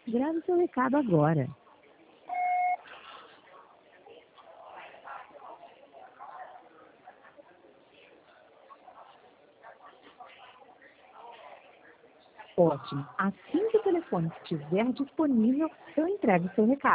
Grave seu recado agora. Ótimo. Assim que o telefone estiver disponível, eu entrego seu recado.